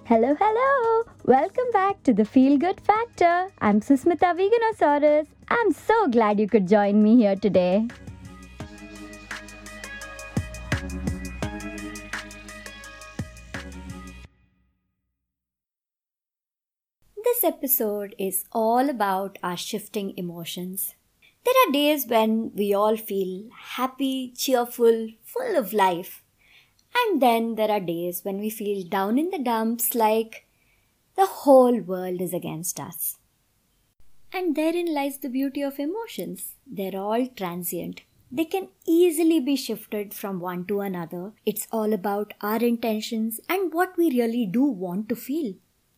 Hello, hello! Welcome back to the Feel Good Factor. I'm Susmita Veganosaurus. I'm so glad you could join me here today. This episode is all about our shifting emotions. There are days when we all feel happy, cheerful, full of life. And then there are days when we feel down in the dumps like the whole world is against us. And therein lies the beauty of emotions. They're all transient. They can easily be shifted from one to another. It's all about our intentions and what we really do want to feel.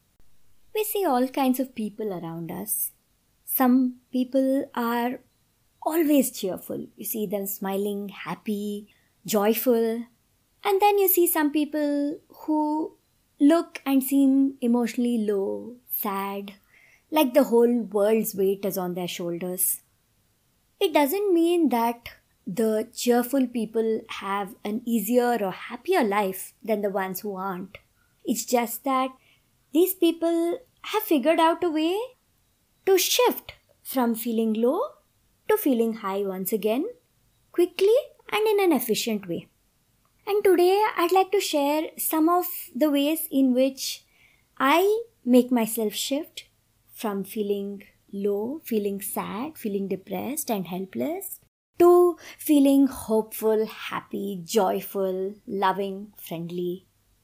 We see all kinds of people around us. Some people are always cheerful. You see them smiling, happy, joyful. And then you see some people who look and seem emotionally low, sad, like the whole world's weight is on their shoulders. It doesn't mean that the cheerful people have an easier or happier life than the ones who aren't. It's just that these people have figured out a way to shift from feeling low to feeling high once again, quickly and in an efficient way. And today I'd like to share some of the ways in which I make myself shift from feeling low, feeling sad, feeling depressed and helpless to feeling hopeful, happy, joyful, loving, friendly.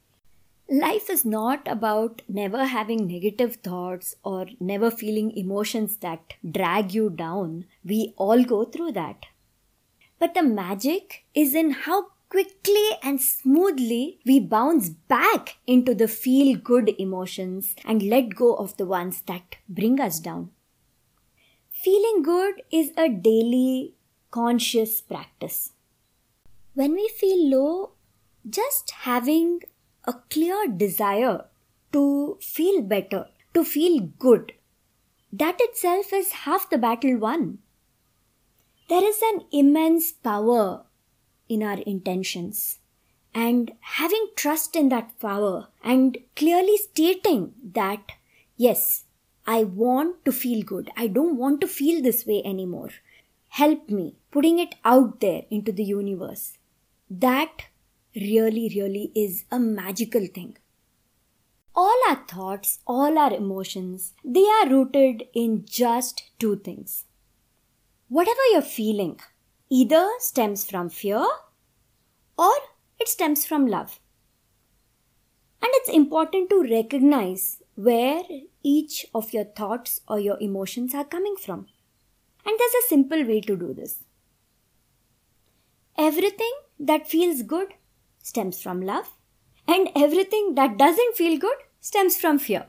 Life is not about never having negative thoughts or never feeling emotions that drag you down. We all go through that. But the magic is in how quickly and smoothly we bounce back into the feel-good emotions and let go of the ones that bring us down. Feeling good is a daily conscious practice. When we feel low, just having a clear desire to feel better, to feel good, that itself is half the battle won. There is an immense power in our intentions, and having trust in that power and clearly stating that yes, I want to feel good, I don't want to feel this way anymore, help me, putting it out there into the universe, that really is a magical thing. All our thoughts, all our emotions, they are rooted in just two things. Whatever you're feeling either stems from fear or it stems from love. And it's important to recognize where each of your thoughts or your emotions are coming from. And there's a simple way to do this. Everything that feels good stems from love, and everything that doesn't feel good stems from fear.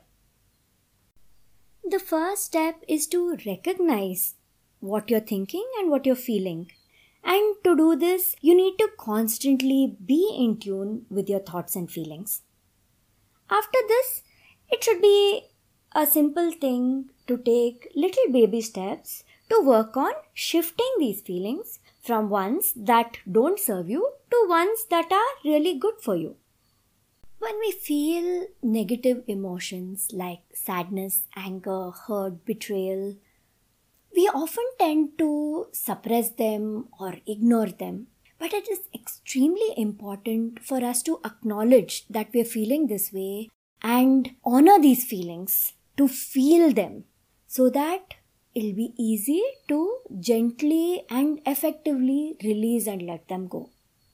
The first step is to recognize what you're thinking and what you're feeling. And to do this, you need to constantly be in tune with your thoughts and feelings. After this, it should be a simple thing to take little baby steps to work on shifting these feelings from ones that don't serve you to ones that are really good for you. When we feel negative emotions like sadness, anger, hurt, betrayal, we often tend to suppress them or ignore them. But it is extremely important for us to acknowledge that we are feeling this way and honor these feelings, to feel them, so that it'll be easy to gently and effectively release and let them go.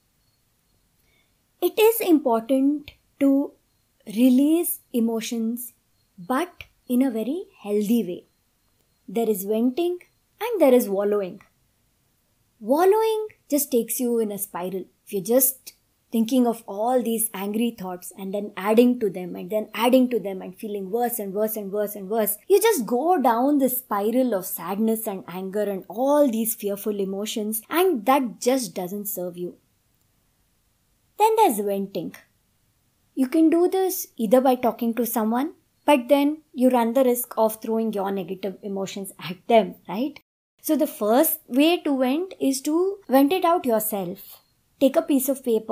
It is important to release emotions, but in a very healthy way. There is venting and there is wallowing. Wallowing just takes you in a spiral. If you're just thinking of all these angry thoughts and then adding to them and then adding to them and feeling worse and worse and worse and worse, you just go down this spiral of sadness and anger and all these fearful emotions, and that just doesn't serve you. Then there's venting. You can do this either by talking to someone, but then you run the risk of throwing your negative emotions at them, right? So the first way to vent is to vent it out yourself. Take a piece of paper,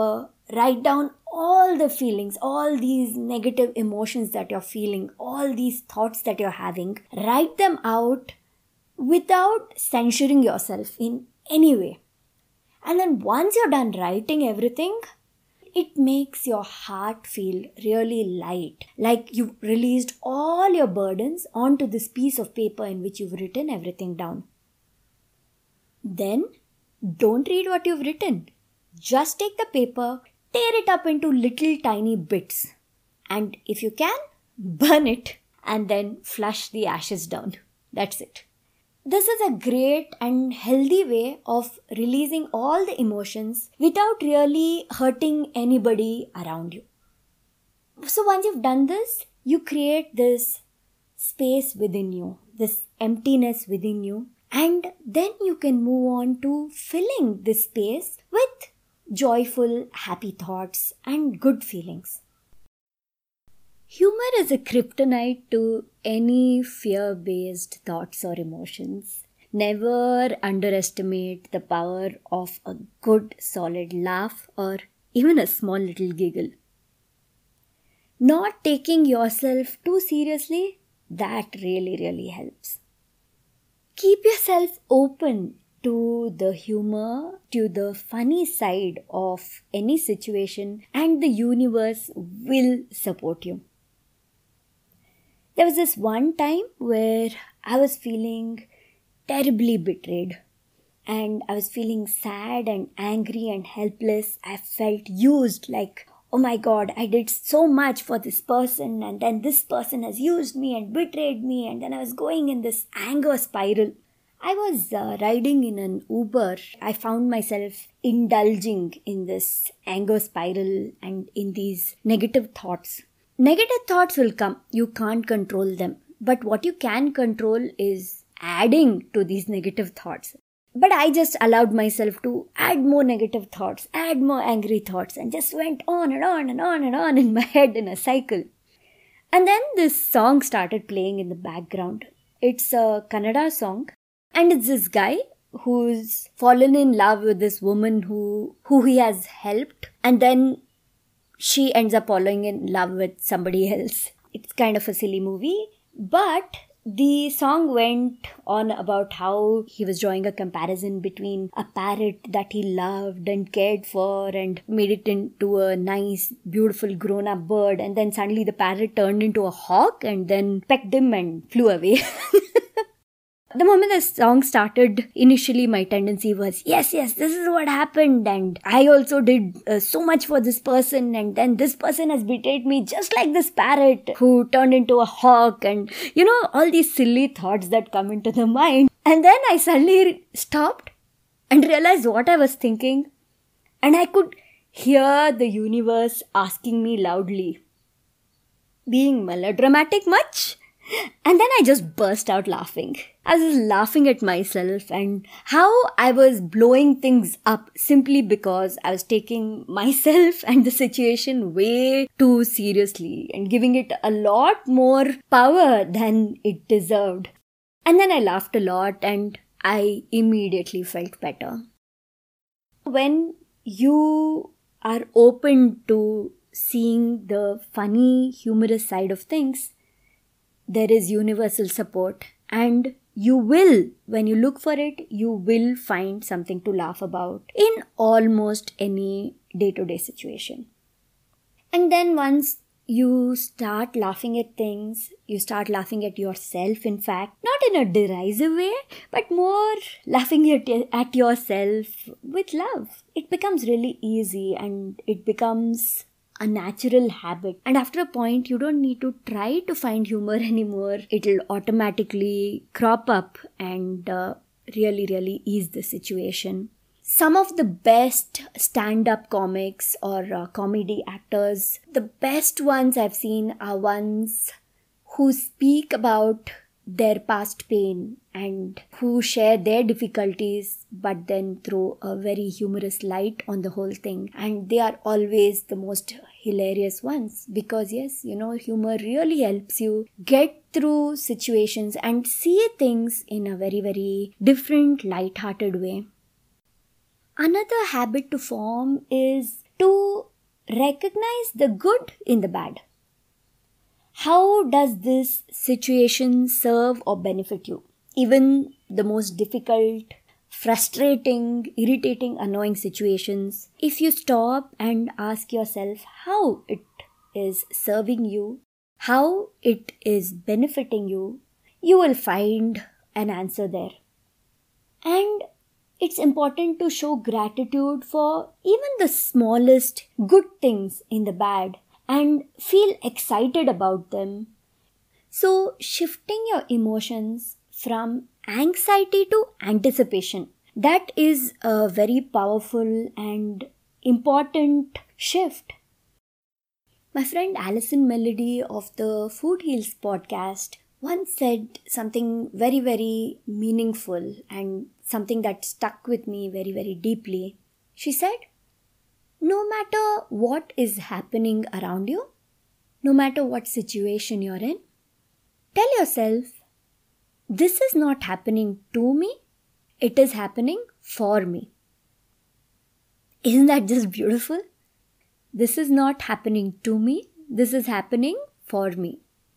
write down all the feelings, all these negative emotions that you're feeling, all these thoughts that you're having. Write them out without censuring yourself in any way. And then once you're done writing everything, it makes your heart feel really light, like you've released all your burdens onto this piece of paper in which you've written everything down. Then, don't read what you've written. Just take the paper, tear it up into little tiny bits, and if you can, burn it and then flush the ashes down. That's it. This is a great and healthy way of releasing all the emotions without really hurting anybody around you. So once you've done this, you create this space within you, this emptiness within you, and then you can move on to filling this space with joyful, happy thoughts and good feelings. Humor is a kryptonite to any fear-based thoughts or emotions. Never underestimate the power of a good, solid laugh or even a small little giggle. Not taking yourself too seriously, that really helps. Keep yourself open to the humor, to the funny side of any situation, and the universe will support you. There was this one time where I was feeling terribly betrayed and I was feeling sad and angry and helpless. I felt used, like, oh my God, I did so much for this person and then this person has used me and betrayed me, and then I was going in this anger spiral. I was riding in an Uber. I found myself indulging in this anger spiral and in these negative thoughts. Negative thoughts will come. You can't control them. But what you can control is adding to these negative thoughts. But I just allowed myself to add more negative thoughts, add more angry thoughts, and just went on and on and on and on in my head in a cycle. And then this song started playing in the background. It's a Kannada song. And it's this guy who's fallen in love with this woman who he has helped. And then she ends up falling in love with somebody else. It's kind of a silly movie, but the song went on about how he was drawing a comparison between a parrot that he loved and cared for and made it into a nice, beautiful grown-up bird, and then suddenly the parrot turned into a hawk and then pecked him and flew away. The moment the song started, initially my tendency was, yes, this is what happened, and I also did so much for this person, and then this person has betrayed me just like this parrot who turned into a hawk, and all these silly thoughts that come into the mind. And then I suddenly stopped and realized what I was thinking, and I could hear the universe asking me loudly, being melodramatic much? And then I just burst out laughing. I was just laughing at myself and how I was blowing things up simply because I was taking myself and the situation way too seriously and giving it a lot more power than it deserved. And then I laughed a lot and I immediately felt better. When you are open to seeing the funny, humorous side of things, there is universal support, and you will, when you look for it, you will find something to laugh about in almost any day-to-day situation. And then once you start laughing at things, you start laughing at yourself, in fact, not in a derisive way, but more laughing at yourself with love. It becomes really easy and it becomes a natural habit, and after a point you don't need to try to find humor anymore. It'll automatically crop up and really ease the situation. Some of the best stand-up comics or comedy actors, the best ones I've seen are ones who speak about their past pain and who share their difficulties but then throw a very humorous light on the whole thing. And they are always the most hilarious ones because yes, humor really helps you get through situations and see things in a very different, light-hearted way. Another habit to form is to recognize the good in the bad. How does this situation serve or benefit you? Even the most difficult, frustrating, irritating, annoying situations, if you stop and ask yourself how it is serving you, how it is benefiting you, you will find an answer there. And it's important to show gratitude for even the smallest good things in the bad and feel excited about them. So, shifting your emotions from anxiety to anticipation, that is a very powerful and important shift. My friend Alison Melody of the Food Heals podcast once said something very, very meaningful and something that stuck with me very, very deeply. She said, no matter what is happening around you, no matter what situation you're in, tell yourself, this is not happening to me, it is happening for me. Isn't that just beautiful? This is not happening to me, this is happening for me.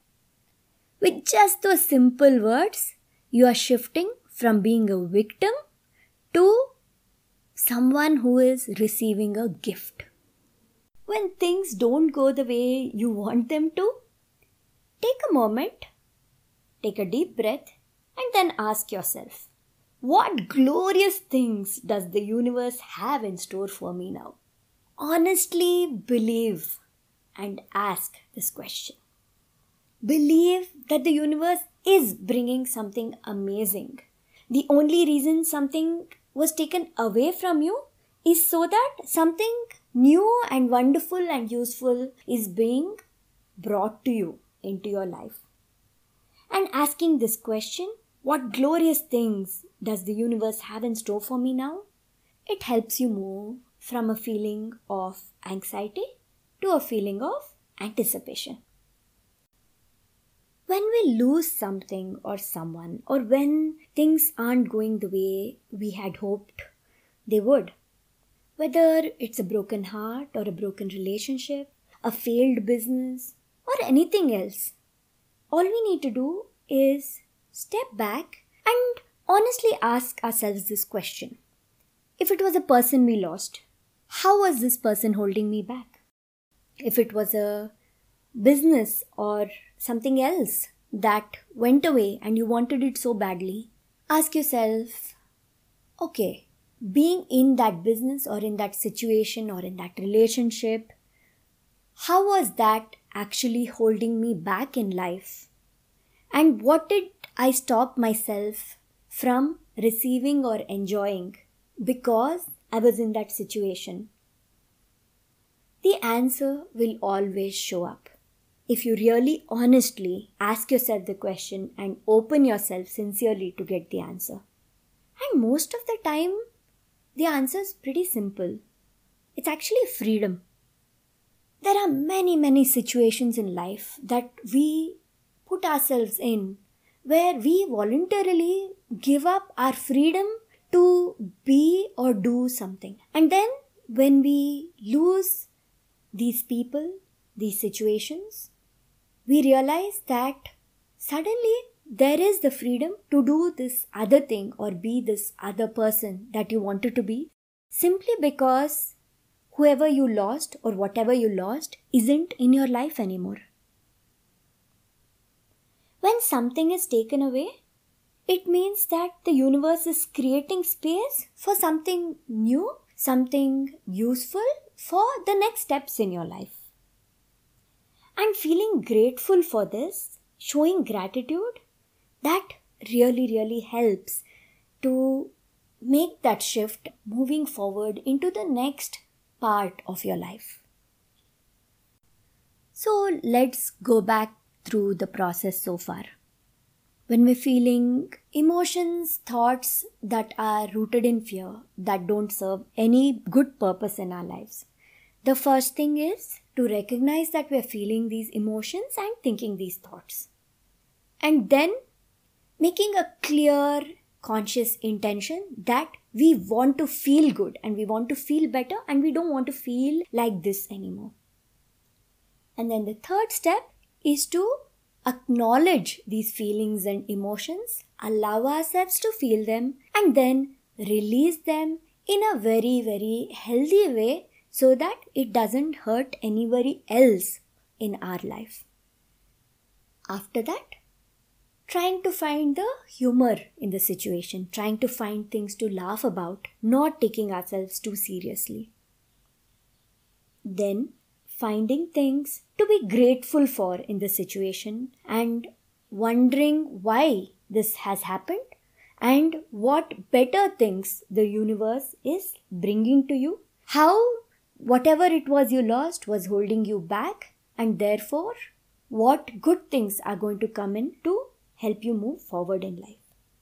With just those simple words, you are shifting from being a victim to someone who is receiving a gift. When things don't go the way you want them to, take a moment, take a deep breath, and then ask yourself, what glorious things does the universe have in store for me now? Honestly believe and ask this question. Believe that the universe is bringing something amazing. The only reason something was taken away from you is so that something new and wonderful and useful is being brought to you into your life. And asking this question, what glorious things does the universe have in store for me now? It helps you move from a feeling of anxiety to a feeling of anticipation. When we lose something or someone, or when things aren't going the way we had hoped they would, whether it's a broken heart or a broken relationship, a failed business, or anything else, all we need to do is step back and honestly ask ourselves this question. If it was a person we lost, how was this person holding me back? If it was a business or something else that went away and you wanted it so badly, ask yourself, okay, being in that business or in that situation or in that relationship, how was that actually holding me back in life? And what did I stop myself from receiving or enjoying because I was in that situation? The answer will always show up. If you really honestly ask yourself the question and open yourself sincerely to get the answer. And most of the time, the answer is pretty simple. It's actually freedom. There are many, many situations in life that we put ourselves in where we voluntarily give up our freedom to be or do something. And then when we lose these people, these situations, we realize that suddenly there is the freedom to do this other thing or be this other person that you wanted to be, simply because whoever you lost or whatever you lost isn't in your life anymore. When something is taken away, it means that the universe is creating space for something new, something useful for the next steps in your life. And feeling grateful for this, showing gratitude, that really, really helps to make that shift moving forward into the next part of your life. So let's go back through the process so far. When we're feeling emotions, thoughts that are rooted in fear, that don't serve any good purpose in our lives, the first thing is to recognize that we're feeling these emotions and thinking these thoughts. And then making a clear, conscious intention that we want to feel good and we want to feel better and we don't want to feel like this anymore. And then the third step is to acknowledge these feelings and emotions, allow ourselves to feel them, and then release them in a very, very healthy way so that it doesn't hurt anybody else in our life. After that, trying to find the humor in the situation, trying to find things to laugh about, not taking ourselves too seriously. Then, finding things to be grateful for in the situation and wondering why this has happened and what better things the universe is bringing to you. How whatever it was you lost was holding you back, and therefore what good things are going to come in to help you move forward in life.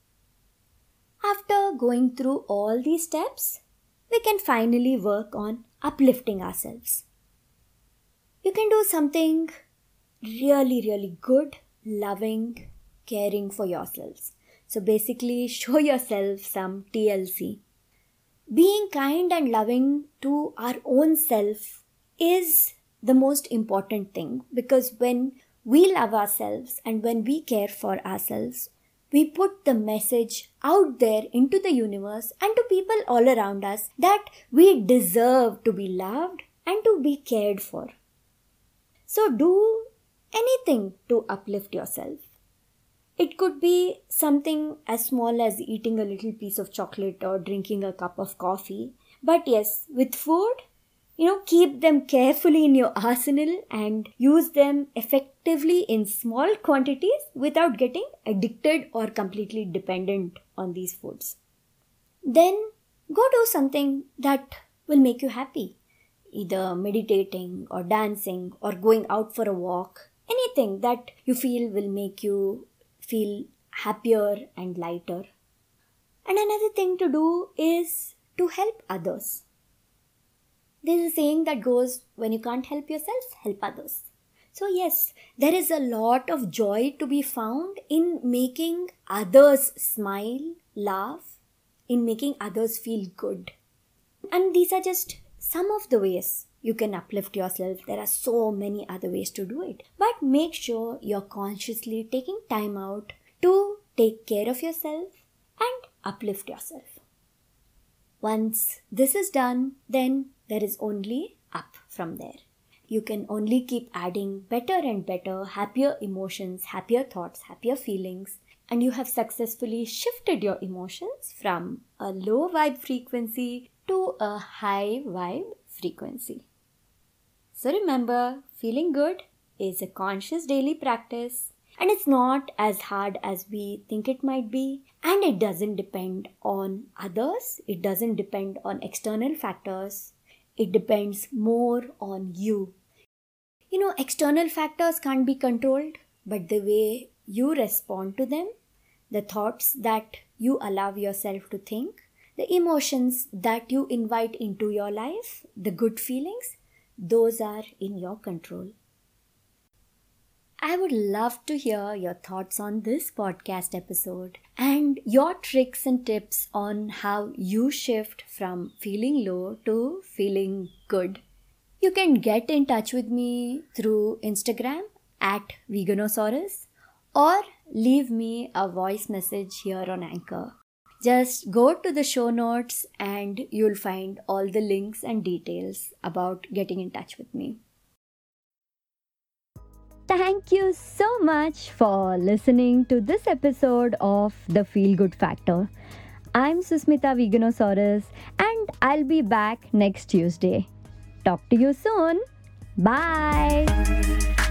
After going through all these steps, we can finally work on uplifting ourselves. You can do something really, really good, loving, caring for yourselves. So basically, show yourself some TLC. Being kind and loving to our own self is the most important thing, because when we love ourselves and when we care for ourselves, we put the message out there into the universe and to people all around us that we deserve to be loved and to be cared for. So do anything to uplift yourself. It could be something as small as eating a little piece of chocolate or drinking a cup of coffee. But yes, with food, keep them carefully in your arsenal and use them effectively in small quantities without getting addicted or completely dependent on these foods. Then go do something that will make you happy. Either meditating or dancing or going out for a walk. Anything that you feel will make you feel happier and lighter. And another thing to do is to help others. There's a saying that goes, when you can't help yourself, help others. So yes, there is a lot of joy to be found in making others smile, laugh, in making others feel good. And these are just some of the ways you can uplift yourself. There are so many other ways to do it. But make sure you're consciously taking time out to take care of yourself and uplift yourself. Once this is done, then there is only up from there. You can only keep adding better and better, happier emotions, happier thoughts, happier feelings, and you have successfully shifted your emotions from a low vibe frequency to a high vibe frequency. So remember, feeling good is a conscious daily practice, and it's not as hard as we think it might be, and it doesn't depend on others, it doesn't depend on external factors, it depends more on you. External factors can't be controlled, but the way you respond to them, the thoughts that you allow yourself to think, the emotions that you invite into your life, the good feelings, those are in your control. I would love to hear your thoughts on this podcast episode and your tricks and tips on how you shift from feeling low to feeling good. You can get in touch with me through Instagram at Veganosaurus or leave me a voice message here on Anchor. Just go to the show notes and you'll find all the links and details about getting in touch with me. Thank you so much for listening to this episode of The Feel Good Factor. I'm Susmita Veganosaurus and I'll be back next Tuesday. Talk to you soon. Bye.